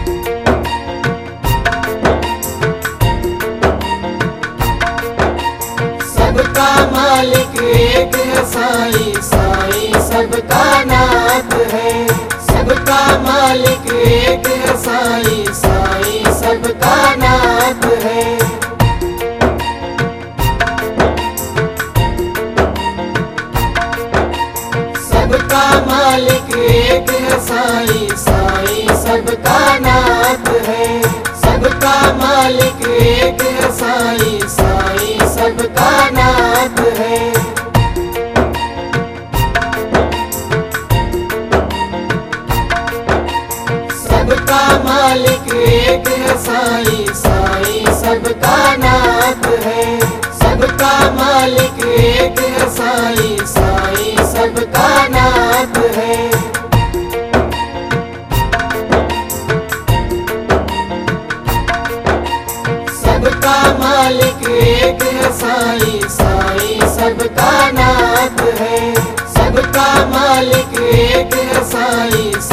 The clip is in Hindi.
सबका मालिक एक है साईं, साईं सबका नाथ है। सबका मालिक एक है साईं, साईं सबका नाथ है। सबका मालिक एक है साईं, साईं सबका नाथ है। सबका मालिक एक है साईं, साईं सबका नाथ है। सबका मालिक एक है साईं, साईं सबका नाथ है। सबका मालिक एक है साईं, साईं सबका नाथ है। सबका मालिक एक है साईं, साईं सबका नाथ है। सबका मालिक एक है साईं।